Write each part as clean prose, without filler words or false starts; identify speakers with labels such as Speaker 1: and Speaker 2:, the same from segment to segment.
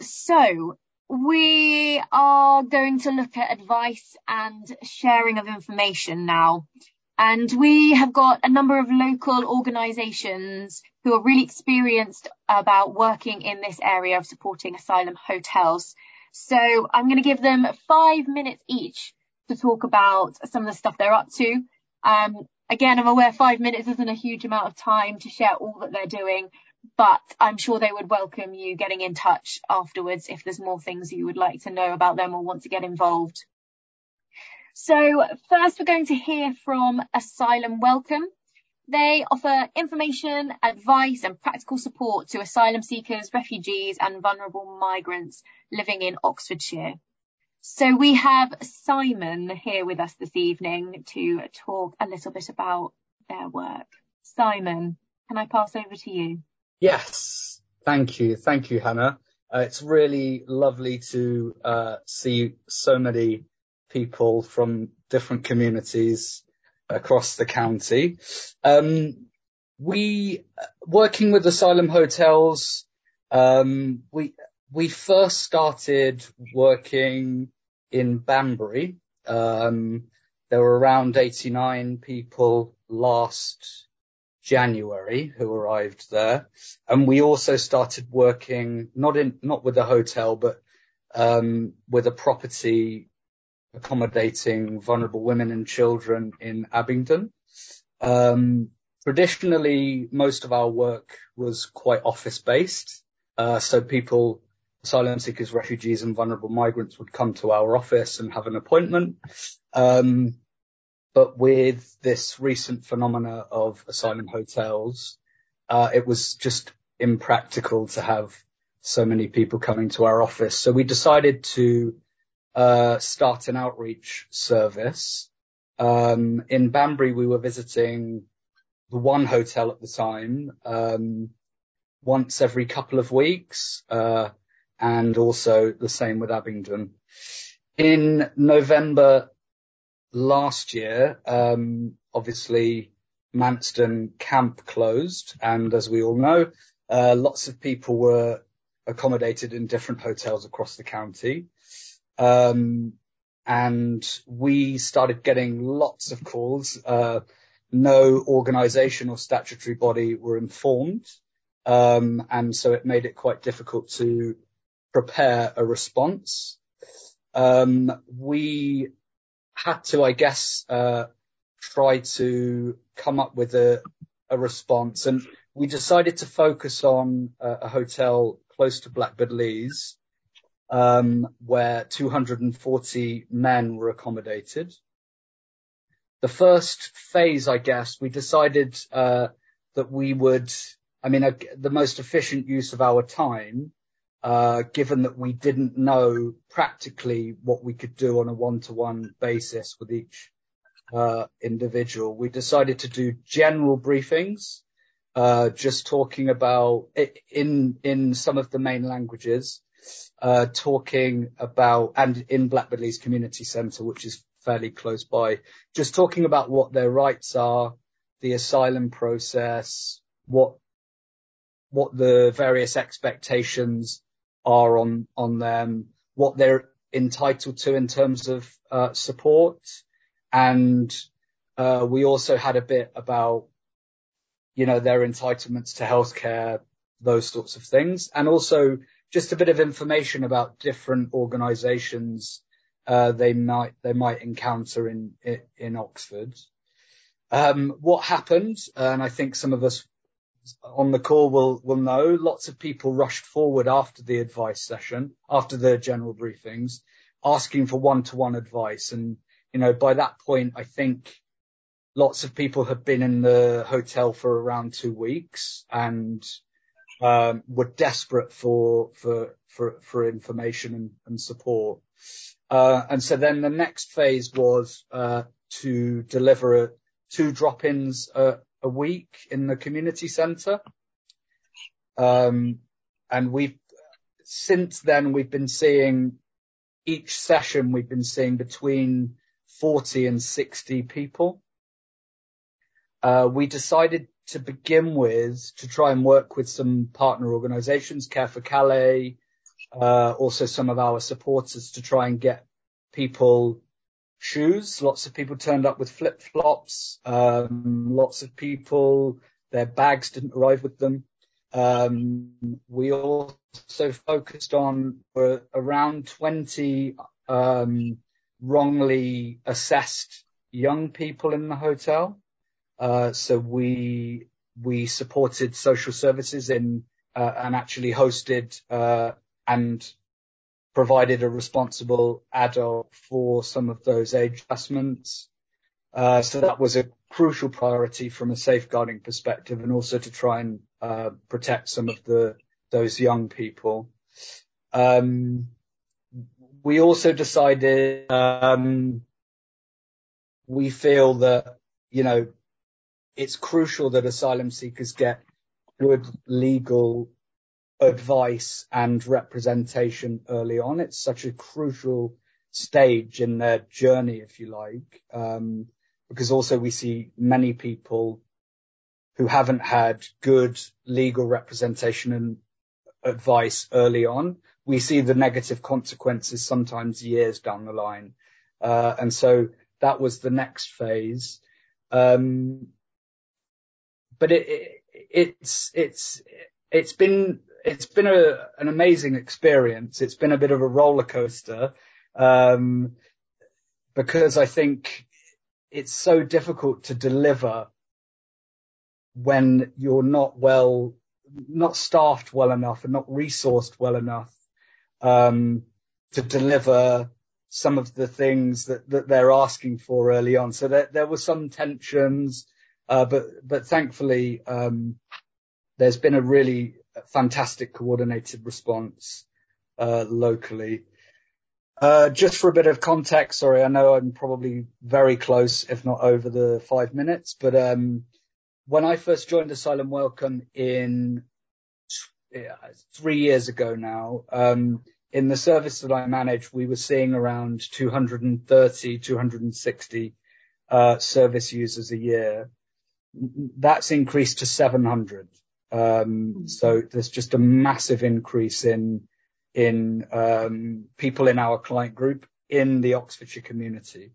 Speaker 1: So we are going to look at advice and sharing of information now. And we have got a number of local organisations who are really experienced about working in this area of supporting asylum hotels. So I'm going to give them 5 minutes each to talk about some of the stuff they're up to. Again, I'm aware 5 minutes isn't a huge amount of time to share all that they're doing, but I'm sure they would welcome you getting in touch afterwards if there's more things you would like to know about them or want to get involved. So first, we're going to hear from Asylum Welcome. They offer information, advice and practical support to asylum seekers, refugees and vulnerable migrants living in Oxfordshire. So we have Simon here with us this evening to talk a little bit about their work. Simon, can I pass over to you?
Speaker 2: Yes, thank you. Thank you, Hannah. It's really lovely to see so many people from different communities across the county. We, working with asylum hotels, we first started working in Banbury. There were around 89 people last January who arrived there, and we also started working not with a hotel but with a property accommodating vulnerable women and children in Abingdon. Traditionally, most of our work was quite office based, so people, asylum seekers, refugees and vulnerable migrants would come to our office and have an appointment. But with this recent phenomena of asylum hotels, it was just impractical to have so many people coming to our office. So we decided to start an outreach service. In Banbury, we were visiting the one hotel at the time, once every couple of weeks, and also the same with Abingdon. In November last year, obviously Manston camp closed, and as we all know, lots of people were accommodated in different hotels across the county. And we started getting lots of calls. No organisation or statutory body were informed. And so it made it quite difficult to prepare a response. We had to, I guess, try to come up with a response. And we decided to focus on a hotel close to Blackbird Leys, where 240 men were accommodated. The first phase, I guess, we decided that we would, the most efficient use of our time, given that we didn't know practically what we could do on a one-to-one basis with each individual. We decided to do general briefings, just talking about it in some of the main languages, talking about, and in Blackbird Leys Community Centre, which is fairly close by, just talking about what their rights are, the asylum process, what the various expectations are on them, what they're entitled to in terms of support. And we also had a bit about, their entitlements to healthcare, those sorts of things. And also just a bit of information about different organisations they might encounter in Oxford. What happened, and I think some of us on the call will know, lots of people rushed forward after the advice session, after the general briefings, asking for one-to-one advice. And, by that point, I think lots of people had been in the hotel for around 2 weeks and were desperate for information and support. And so then the next phase was to deliver 2 drop-ins a week in the community centre. And since then we've been seeing, each session we've been seeing between 40 and 60 people. We decided to begin with to try and work with some partner organisations, Care for Calais, also some of our supporters to try and get people shoes. Lots of people turned up with flip-flops. Lots of people, their bags didn't arrive with them. We also focused on around 20 wrongly assessed young people in the hotel. So we supported social services and actually hosted and provided a responsible adult for some of those age adjustments. So that was a crucial priority from a safeguarding perspective, and also to try and protect some of those young people. We also decided we feel that, it's crucial that asylum seekers get good legal advice and representation early on. It's such a crucial stage in their journey, if you like, because also we see many people who haven't had good legal representation and advice early on. We see the negative consequences sometimes years down the line. And so that was the next phase. But it's been an amazing experience. It's been a bit of a roller coaster, because I think it's so difficult to deliver when you're not staffed well enough and not resourced well enough, to deliver some of the things that they're asking for early on. So there were some tensions, but thankfully, there's been a really fantastic coordinated response locally. Just for a bit of context, sorry, I know I'm probably very close, if not over the 5 minutes, but when I first joined Asylum Welcome 3 years ago now, in the service that I managed, we were seeing around 230, 260 service users a year. That's increased to 700. So there's just a massive increase in people in our client group in the Oxfordshire community.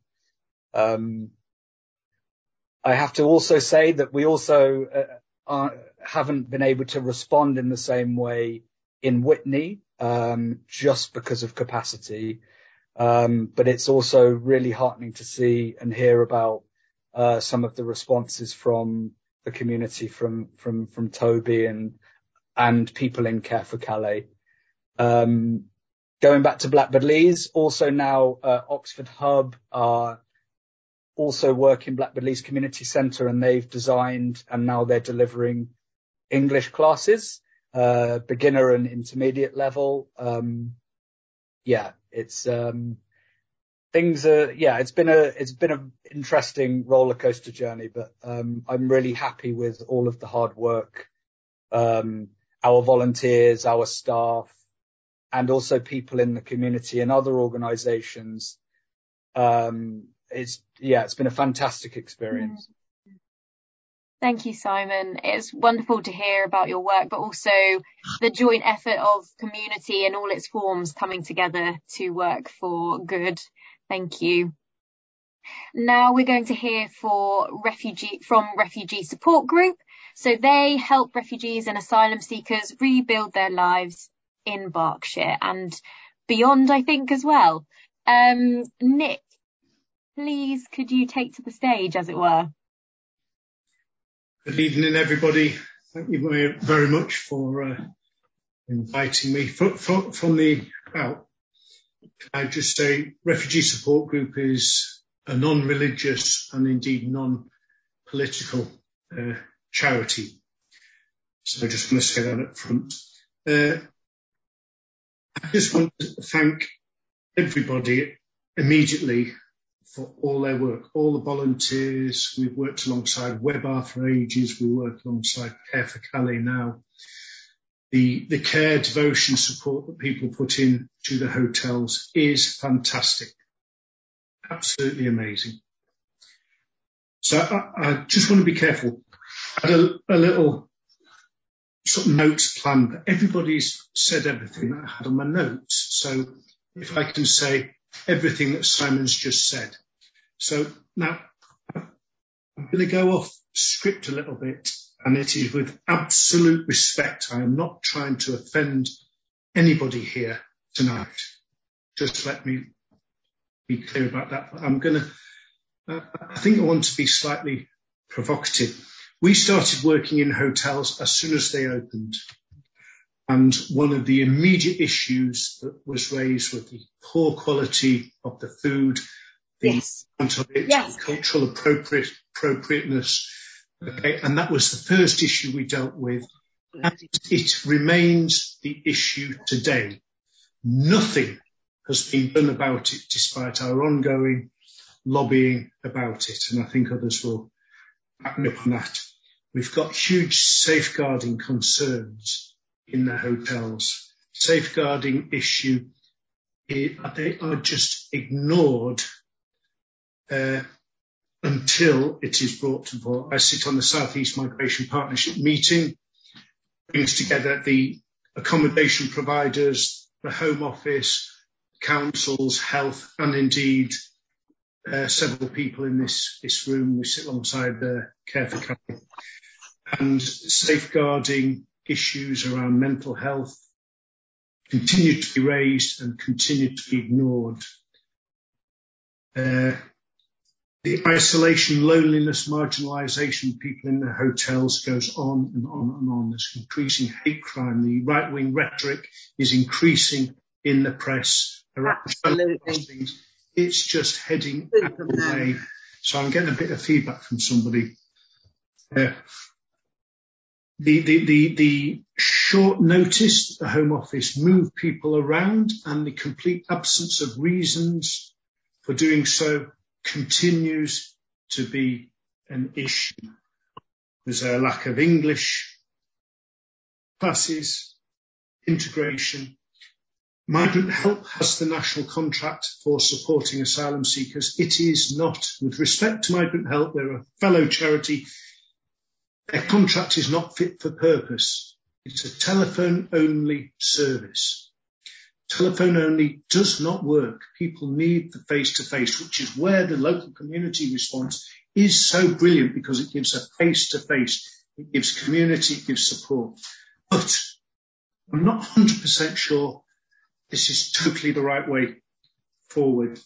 Speaker 2: I have to also say that we also haven't been able to respond in the same way in Witney, just because of capacity. But it's also really heartening to see and hear about some of the responses from the community, from Toby and people in Care for Calais. Going back to Blackbird Leys, also now Oxford Hub are also work in Blackbird Leys Community Centre, and they've designed and now they're delivering English classes, beginner and intermediate level. It's been an interesting roller coaster journey, but I'm really happy with all of the hard work, our volunteers, our staff, and also people in the community and other organisations. It's been a fantastic experience.
Speaker 1: Thank you, Simon. It's wonderful to hear about your work, but also the joint effort of community in all its forms coming together to work for good. Thank you. Now we're going to hear from Refugee Support Group. So they help refugees and asylum seekers rebuild their lives in Berkshire and beyond, I think, as well. Nick, please, could you take to the stage, as it were?
Speaker 3: Good evening, everybody. Thank you very much for inviting me. From the out, can I just say Refugee Support Group is a non-religious and indeed non-political charity. So I just want to say that up front. I just want to thank everybody immediately for all their work, all the volunteers. We've worked alongside WebR for ages. We work alongside Care for Calais now. The care, devotion, support that people put in to the hotels is fantastic. Absolutely amazing. So I just want to be careful. I had a little sort of notes planned, but everybody's said everything that I had on my notes. So if I can say everything that Simon's just said. So now I'm going to go off script a little bit, and it is with absolute respect. I am not trying to offend anybody here tonight. Just let me be clear about that. But I think I want to be slightly provocative. We started working in hotels as soon as they opened. And one of the immediate issues that was raised was the poor quality of the food, the amount of it, cultural appropriateness. Okay, and that was the first issue we dealt with. And it remains the issue today. Nothing has been done about it despite our ongoing lobbying about it. And I think others will back me up on that. We've got huge safeguarding concerns in the hotels. Safeguarding issue, they are just ignored until it is brought to board. I sit on the South East Migration Partnership meeting, brings together the accommodation providers, the Home Office, councils, health, and indeed several people in this room. We sit alongside Care for Care. And safeguarding issues around mental health continue to be raised and continue to be ignored. The isolation, loneliness, marginalisation of people in the hotels goes on and on and on. There's increasing hate crime. The right-wing rhetoric is increasing in the press.
Speaker 4: Absolutely.
Speaker 3: It's just heading out of the way. So I'm getting a bit of feedback from somebody. The short notice that the Home Office move people around and the complete absence of reasons for doing so continues to be an issue. There's a lack of English classes, integration. Migrant Help has the national contract for supporting asylum seekers. It is not, with respect to Migrant Help, they're a fellow charity. Their contract is not fit for purpose. It's a telephone-only service. Telephone only does not work. People need the face-to-face, which is where the local community response is so brilliant because it gives a face-to-face. It gives community, it gives support. But I'm not 100% sure this is totally the right way forward.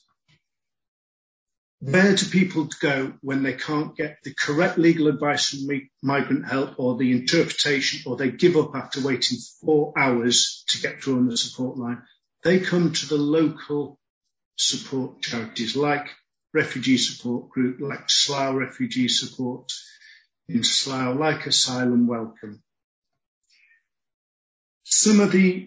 Speaker 3: Where do people go when they can't get the correct legal advice from Migrant Help or the interpretation, or they give up after waiting 4 hours to get through on the support line? They come to the local support charities like Refugee Support Group, like Slough Refugee Support in Slough, like Asylum Welcome. Some of the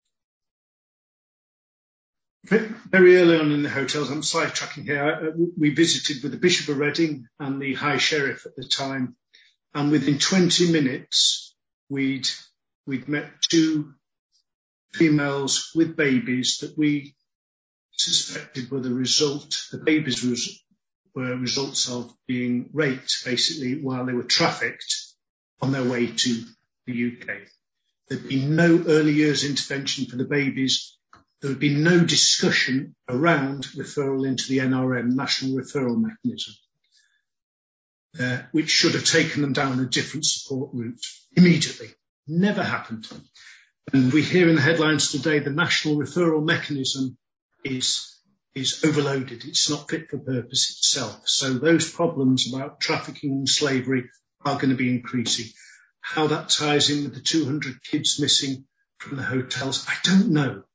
Speaker 3: very early on in the hotels, I'm sidetracking here, we visited with the Bishop of Reading and the High Sheriff at the time, and within 20 minutes we'd met 2 females with babies that we suspected were the babies were results of being raped, basically, while they were trafficked on their way to the UK. There'd been no early years intervention for the babies. There would be no discussion around referral into the NRM, National Referral Mechanism, which should have taken them down a different support route immediately. Never happened. And we hear in the headlines today the National Referral Mechanism is overloaded. It's not fit for purpose itself. So those problems about trafficking and slavery are going to be increasing. How that ties in with the 200 kids missing from the hotels, I don't know.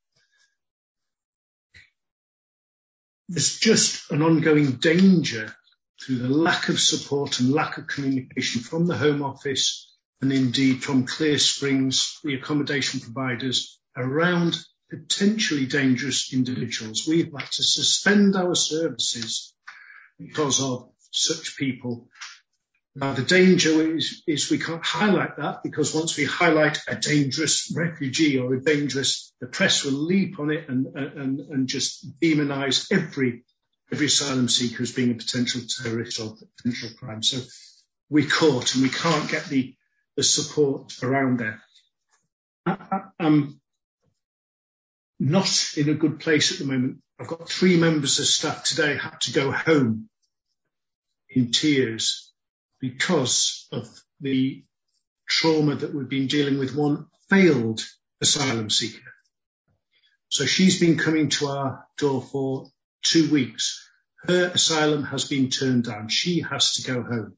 Speaker 3: There's just an ongoing danger through the lack of support and lack of communication from the Home Office and indeed from Clear Springs, the accommodation providers, around potentially dangerous individuals. We've had to suspend our services because of such people. Now, the danger is we can't highlight that, because once we highlight a dangerous refugee or the press will leap on it and just demonise every asylum seeker as being a potential terrorist or potential crime. So we're caught and we can't get the the support around there. I'm not in a good place at the moment. I've got 3 members of staff today had to go home in tears because of the trauma that we've been dealing with one failed asylum seeker. So she's been coming to our door for 2 weeks. Her asylum has been turned down. She has to go home.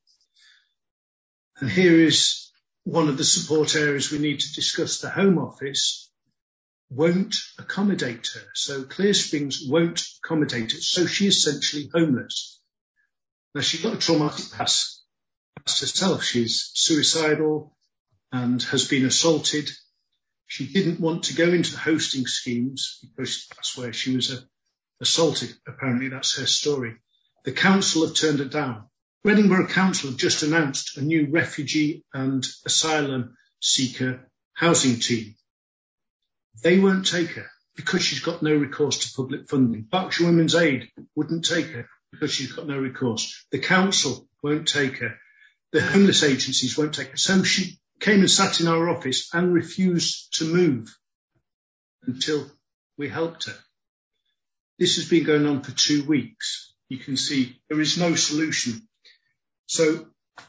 Speaker 3: And here is one of the support areas we need to discuss. The Home Office won't accommodate her. So Clear Springs won't accommodate her. So she's essentially homeless. Now, she's got a traumatic past herself. She's suicidal and has been assaulted. She didn't want to go into the hosting schemes because that's where she was assaulted. Apparently, that's her story. The council have turned it down. Reading Borough Council have just announced a new refugee and asylum seeker housing team. They won't take her because she's got no recourse to public funding. Berkshire Women's Aid wouldn't take her because she's got no recourse. The council won't take her. The homeless agencies won't take her. So she came and sat in our office and refused to move until we helped her. This has been going on for 2 weeks. You can see there is no solution. So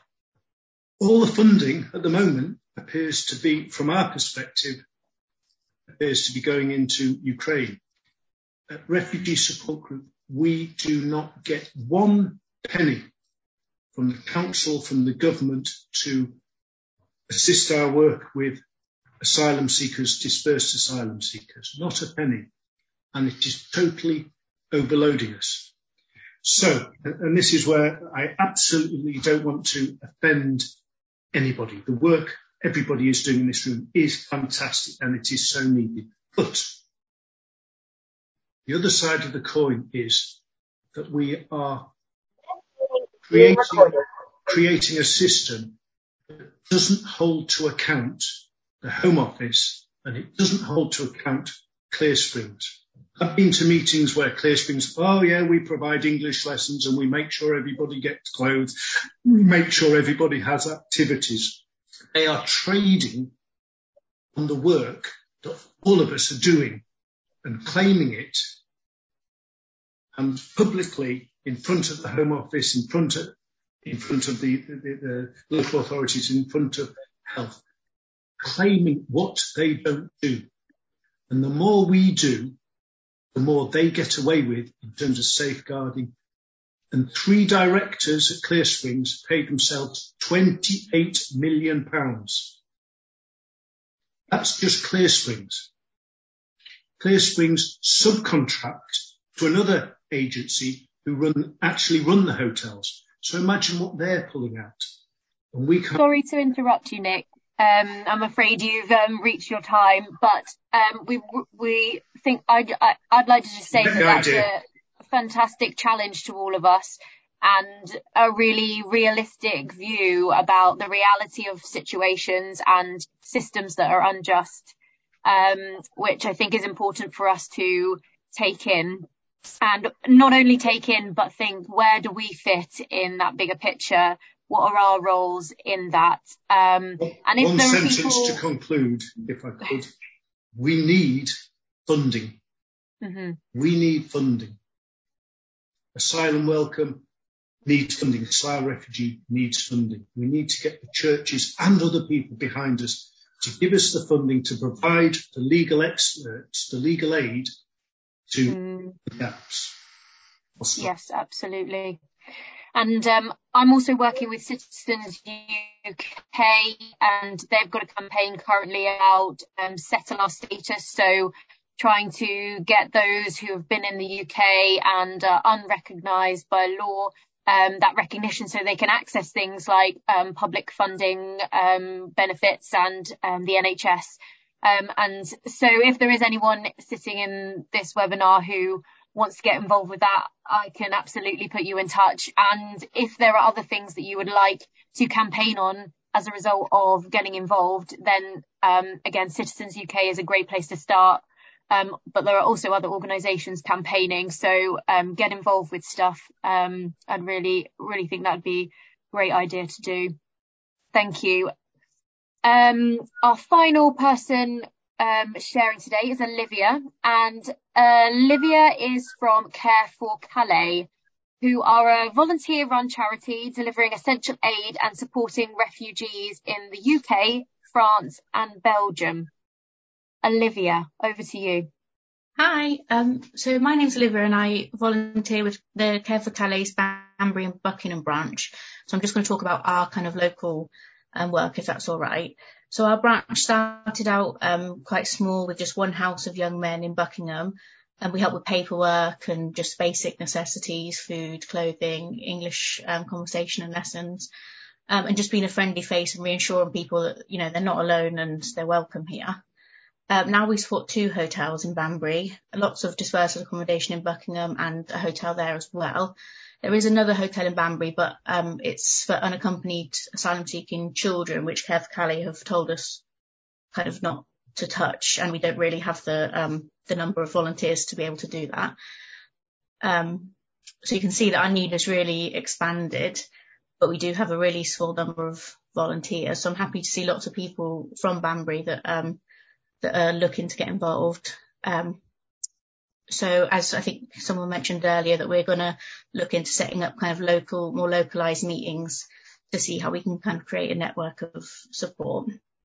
Speaker 3: all the funding at the moment appears to be, from our perspective, appears to be going into Ukraine. At Refugee Support Group, we do not get 1 penny from the council, from the government to assist our work with asylum seekers, dispersed asylum seekers. Not a penny. And it is totally overloading us. So, and this is where I absolutely don't want to offend anybody. The work everybody is doing in this room is fantastic and it is so needed. But the other side of the coin is that we are creating a system that doesn't hold to account the Home Office and it doesn't hold to account Clear Springs. I've been to meetings where Clear Springs, oh yeah, we provide English lessons and we make sure everybody gets clothes. We make sure everybody has activities. They are trading on the work that all of us are doing and claiming it, and publicly in front of the Home Office, in front of the local authorities, in front of health, claiming what they don't do. And the more we do, the more they get away with in terms of safeguarding. And 3 directors at Clear Springs paid themselves £28 million. That's just Clear Springs. Clear Springs subcontract to another agency who actually run the hotels. So imagine what they're pulling out. And we can't.
Speaker 1: Sorry to interrupt you, Nick. I'm afraid you've reached your time, but we think I'd like to just say that that's a fantastic challenge to all of us and a really realistic view about the reality of situations and systems that are unjust, which I think is important for us to take in. And not only take in, but think, where do we fit in that bigger picture? What are our roles in that? And if
Speaker 3: one
Speaker 1: there are
Speaker 3: sentence
Speaker 1: people...
Speaker 3: to conclude, if I could. We need funding.
Speaker 1: Mm-hmm.
Speaker 3: We need funding. Asylum Welcome needs funding. Asylum Refugee needs funding. We need to get the churches and other people behind us to give us the funding to provide the legal experts, the legal aid to the gaps.
Speaker 1: Yes, absolutely. And I'm also working with Citizens UK, and they've got a campaign currently about settle our status. So trying to get those who have been in the UK and are unrecognised by law, that recognition so they can access things like public funding benefits and the NHS. And so if there is anyone sitting in this webinar who wants to get involved with that, I can absolutely put you in touch. And if there are other things that you would like to campaign on as a result of getting involved, then again, Citizens UK is a great place to start. But there are also other organisations campaigning, so get involved with stuff. I'd really think that would be a great idea to do. Thank you. Our final person sharing today is Olivia, and Olivia is from Care for Calais, who are a volunteer-run charity delivering essential aid and supporting refugees in the UK, France, and Belgium. Olivia, over to you.
Speaker 5: Hi, so my name's Olivia and I volunteer with the Care for Calais Banbury and Buckingham branch. So I'm just going to talk about our kind of local work, if that's all right. So our branch started out quite small with just one house of young men in Buckingham, and we help with paperwork and just basic necessities, food, clothing, English conversation and lessons, and just being a friendly face and reassuring people that, you know, they're not alone and they're welcome here. Now we support 2 hotels in Banbury, lots of dispersal accommodation in Buckingham and a hotel there as well. There is another hotel in Banbury, but it's for unaccompanied asylum-seeking children, which Care for Calais have told us kind of not to touch, and we don't really have the number of volunteers to be able to do that. So you can see that our need has really expanded, but we do have a really small number of volunteers. So I'm happy to see lots of people from Banbury that are looking to get involved. So as I think someone mentioned earlier, that we're going to look into setting up kind of more localized meetings to see how we can kind of create a network of support.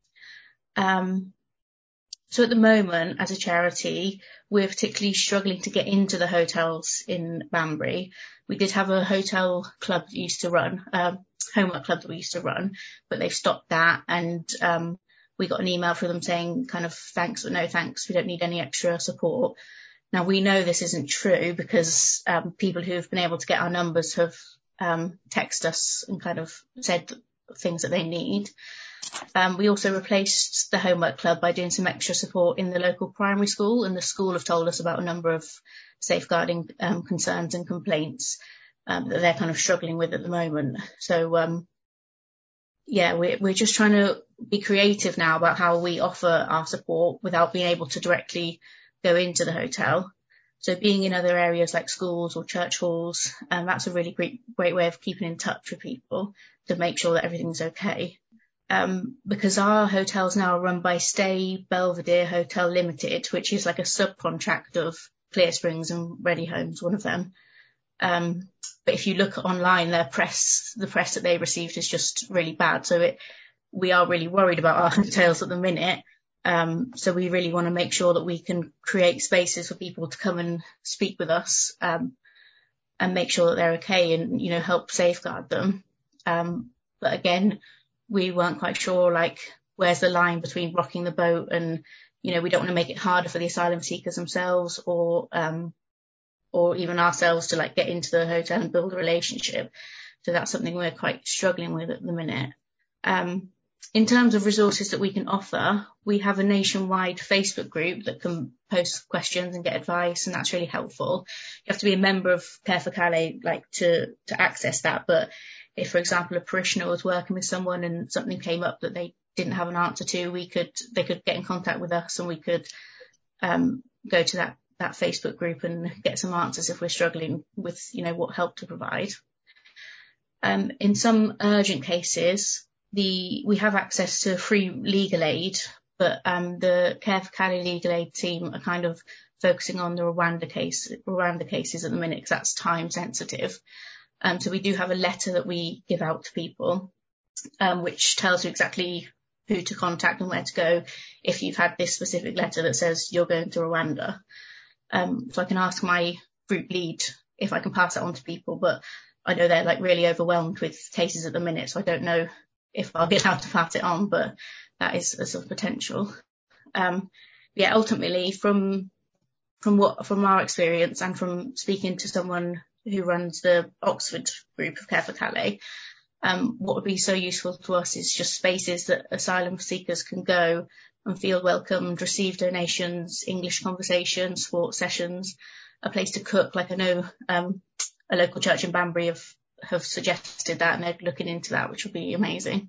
Speaker 5: So at the moment, as a charity, we're particularly struggling to get into the hotels in Banbury. We did have a hotel club that used to run, homework club that we used to run, but they've stopped that, and we got an email from them saying kind of thanks, but no thanks, we don't need any extra support. Now, we know this isn't true because people who have been able to get our numbers have texted us and kind of said things that they need. We also replaced the homework club by doing some extra support in the local primary school, and the school have told us about a number of safeguarding concerns and complaints that they're kind of struggling with at the moment. So, yeah, we're just trying to be creative now about how we offer our support without being able to directly go into the hotel. So being in other areas like schools or church halls, that's a really great way of keeping in touch with people to make sure that everything's okay. Because our hotels now are run by Stay Belvedere Hotel Limited, which is like a subcontract of Clear Springs and Ready Homes, one of them. But if you look online, the press that they received is just really bad. So we are really worried about our hotels at the minute. So we really want to make sure that we can create spaces for people to come and speak with us, and make sure that they're okay and, you know, help safeguard them. But again, we weren't quite sure, like, where's the line between rocking the boat and, you know, we don't want to make it harder for the asylum seekers themselves or even ourselves to like get into the hotel and build a relationship. So that's something we're quite struggling with at the minute. In terms of resources that we can offer, we have a nationwide Facebook group that can post questions and get advice, and that's really helpful. You have to be a member of Care for Calais, like, to access that. But if, for example, a parishioner was working with someone and something came up that they didn't have an answer to, they could get in contact with us, and we could go to that Facebook group and get some answers if we're struggling with, you know, what help to provide. In some urgent cases, we have access to free legal aid, but the Care for Calais legal aid team are kind of focusing on the Rwanda cases at the minute, because that's time sensitive. So we do have a letter that we give out to people, which tells you exactly who to contact and where to go if you've had this specific letter that says you're going to Rwanda. So I can ask my group lead if I can pass that on to people, but I know they're like really overwhelmed with cases at the minute, so I don't know if I'll be allowed to pass it on, but that is a sort of potential. Yeah, ultimately from our experience and from speaking to someone who runs the Oxford group of Care for Calais, what would be so useful to us is just spaces that asylum seekers can go and feel welcomed, receive donations, English conversation, sports sessions, a place to cook. Like, I know a local church in Banbury have suggested that, and they're looking into that, which would be amazing.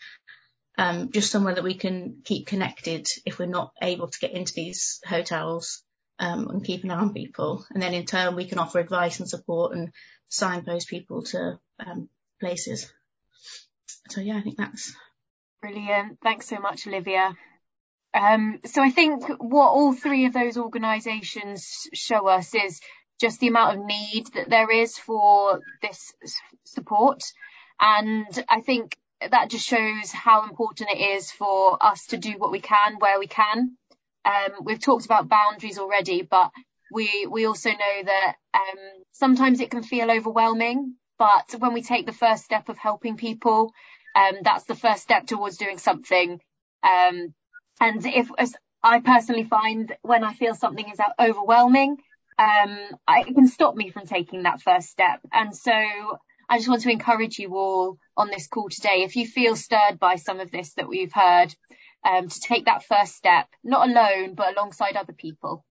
Speaker 5: Just somewhere that we can keep connected if we're not able to get into these hotels, and keep an eye on people. And then in turn, we can offer advice and support and signpost people to places. So yeah, I think that's
Speaker 1: Brilliant. Thanks so much, Olivia. So I think what all three of those organisations show us is just the amount of need that there is for this support. And I think that just shows how important it is for us to do what we can where we can. We've talked about boundaries already, but we also know that sometimes it can feel overwhelming. But when we take the first step of helping people, that's the first step towards doing something. And as I personally find, when I feel something is overwhelming, it can stop me from taking that first step. And so I just want to encourage you all on this call today, if you feel stirred by some of this that we've heard, to take that first step, not alone, but alongside other people.